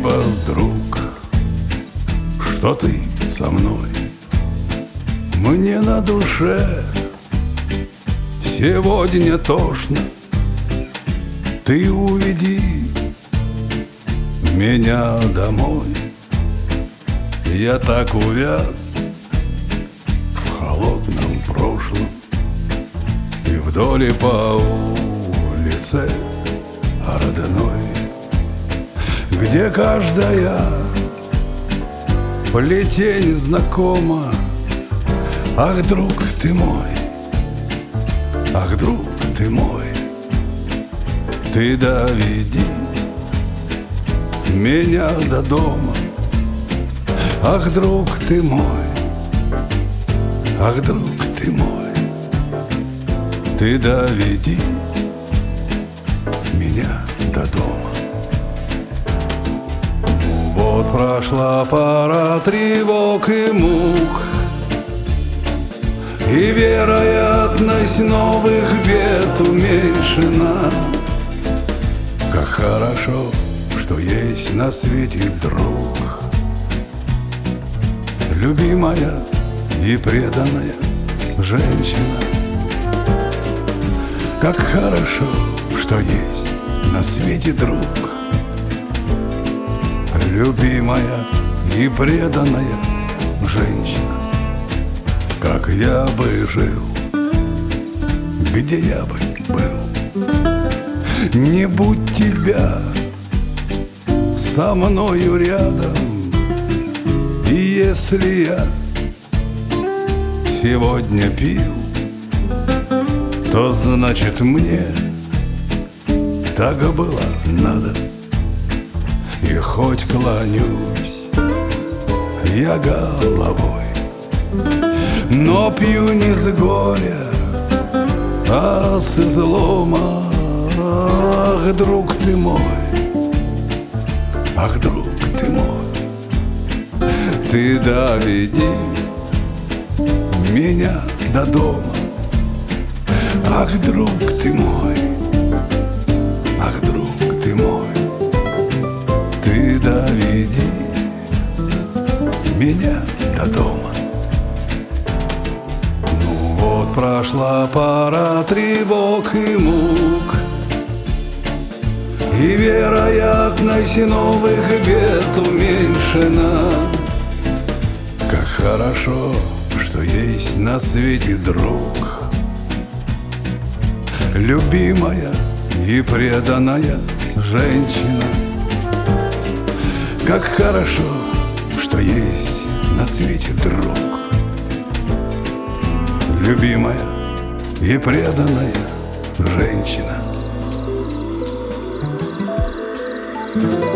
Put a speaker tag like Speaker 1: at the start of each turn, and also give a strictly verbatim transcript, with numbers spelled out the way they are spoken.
Speaker 1: Спасибо, друг, что ты со мной. Мне на душе сегодня тошно. Ты уведи меня домой. Я так увяз в холодном прошлом, и вдоль и по улице родной, где каждая плетень знакома. Ах, друг ты мой, ах, друг ты мой, ты доведи меня до дома. Ах, друг ты мой, ах, друг ты мой, ты доведи меня до дома. Вот прошла пора тревог и мук, и вероятность новых бед уменьшена. Как хорошо, что есть на свете друг, любимая и преданная женщина. Как хорошо, что есть на свете друг, любимая и преданная женщина. Как я бы жил, где я бы был, не будь тебя со мною рядом. И если я сегодня пил, то значит мне так было надо. И хоть клонюсь я головой, но пью не с горя, а с излома. Ах, друг ты мой, ах, друг ты мой, ты доведи меня до дома. Ах, друг ты мой, ах, друг ты мой, ты доведи меня до дома. Ну вот прошла пора тревог и мук, и вероятность новых бед уменьшена. Как хорошо, что есть на свете друг, любимая и преданная женщина. Как хорошо, что есть на свете друг, любимая и преданная женщина.